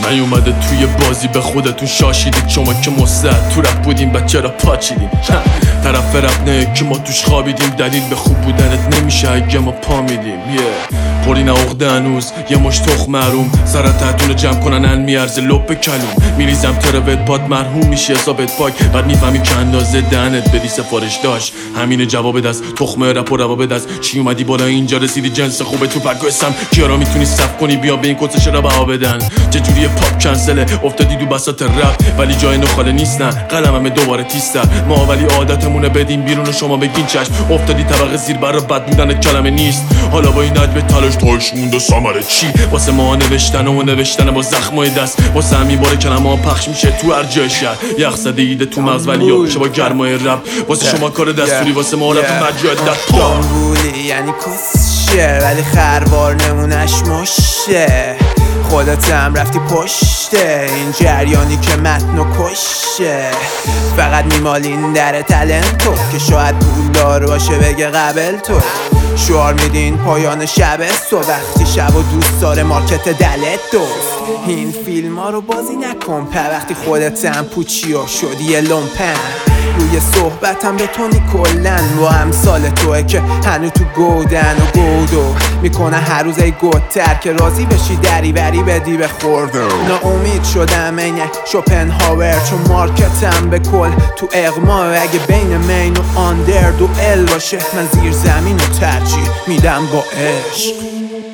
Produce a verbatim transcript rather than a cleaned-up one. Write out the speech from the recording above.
نیومده توی بازی به خودتون شاشیدید شما که مستعد تو رپ بودیم بچه را پاچیدیم طرف رپ نه که ما توش خوابیدیم دلیل به خوب بودنت نمیشه اگه ما پا میدیم yeah. پرین عقده هنوز یه مش تخ محروم سر تحتون جمع کنن ان میارزه لپ کلوم میریزم تروت پاد مرحوم میشه حسابت پاک بعد میفهمی که اندازه دهنت بدی سفارش داشت همین جواب دست تخمه رپ و رواب دست چی اومدی بالا اینجا رسیدی جنس خوبه تو پک اسم کیارا میتونی صف کنی بیا به این کتش را بها بدن چجوری پاپ کنسله افتادی دو بساط رپ ولی جای نخاله نیستن قلمم دوباره تیستر ما ولی عادتمونه بدیم بیرون و شما بگین چشم افتادی طبقه زیر برا بد بودن کلمه نیست حالا با این عجب تلاش تاش موند و سامره چی واسه ما نوشتن و نوشتن با زخمای دست واسه همین باره کلمه ها پخش میشه تو هر جای شهر یخ زده ایده تو مغز ولی یا میشه با گرمای رپ واسه شما کار دستوری واسه ما رپ مجاد دست جانگولی یعنی کسشه ولی خروار نمونش مشه خودت هم رفتی پشته این جریانی که متن و کشه فقط میمالین در تلنتو که شاید پولدار باشه بگه قبل تو شعار میدین پایان شب تو وقتی شب و دوست داره مارکت دلت دوست این فیلم ها رو بازی نکن پر وقتی خودت هم پوچی و شدی یه لومپن روی صحبتم به تونی کلن با همسال توه که هنو تو گودن و گودو میکنه هر روز ای گودتر که راضی بشی دری بری بدی به خورد ناامید شدم اینه شوپنهاور چون مارکتم به کل تو اقما اگه بین مین و آندر دوئل باشه من زیر زمین و ترجیح میدم با عشق